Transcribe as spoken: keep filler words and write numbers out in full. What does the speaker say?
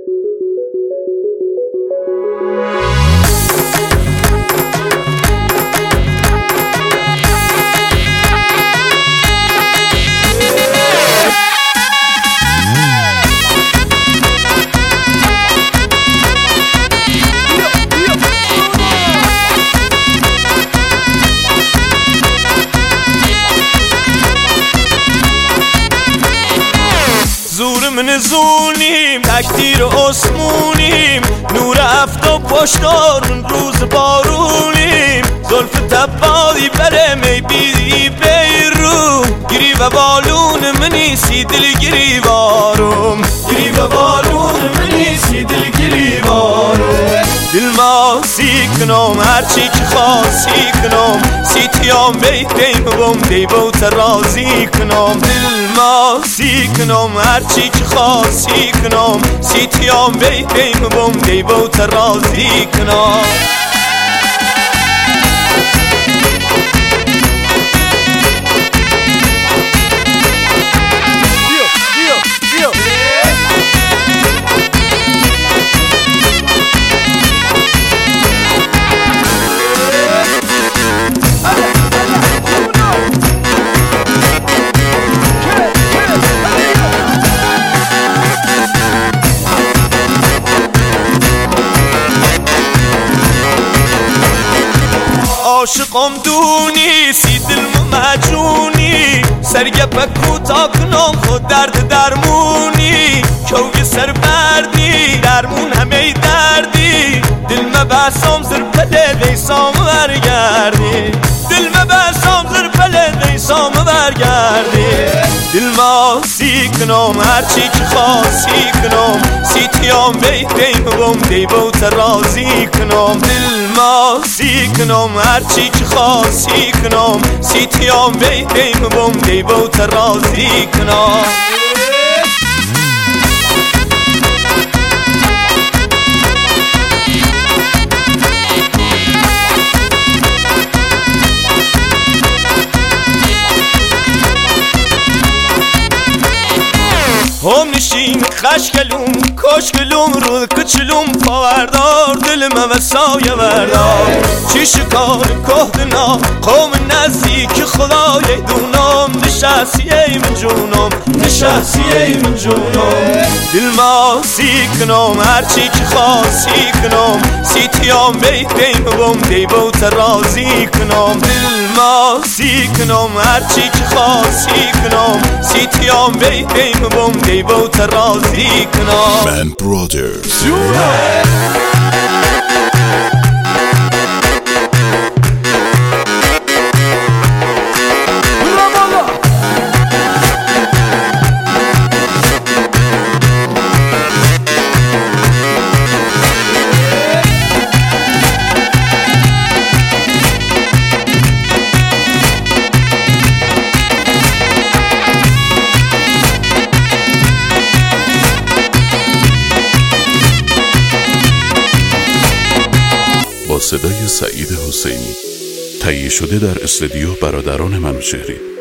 زور من زونیم تکدیر اسمونیم، نور افتاب پشتارون روز بارونیم، زلف تبادی بره می بیدی بیرو گیری و بالون منیسی دل گیری وارم، گیری و بالون منیسی دل گیری وارم. دل ماسی کنم هرچی که خواسی کنم، سیتیام بیت دیم بوم دیبو ترازی کنم. دل ماسی کنم هرچی که خواسی کنم، سیتیام بیت دیم بوم دیبو ترازی کنم. عاشقم دونی سی دل مجونی، سرگپ کوتا کنم خود درد درمونی، کوی سر بردی درمون همه دردی، دل مبسام زر پله دیسام برگردی، دل مبسام زر پله دیسام برگردی. دل ماسی کنم هرچی که خواسی کنم، سیتیام بیت دیم بوم دیبو ترازی کنم. دل ماسی کنم هرچی که خواسی کنم، سیتیام بیت دیم بوم دیبو ترازی کنم. هم نشین خشکلوم کشکلوم رو کچلوم پاوردار دلم و سایه بردار، چی شکار کهدنا قوم نزدیک خدای دونم، نشستی ای من جونم نشستی ای من جونم. دل ماسی کنم هرچی که خواسی کنم، سیتیام بیت دیم بوم دیبو ترازی کنم. دل ماسی کنم هرچی که خواسی کنم، سیتیام بیت دیم بوم دیبو ترازی کنم. من برادرز با صدای سعید حسینی، تهیه شده در استودیو برادران منوچهری.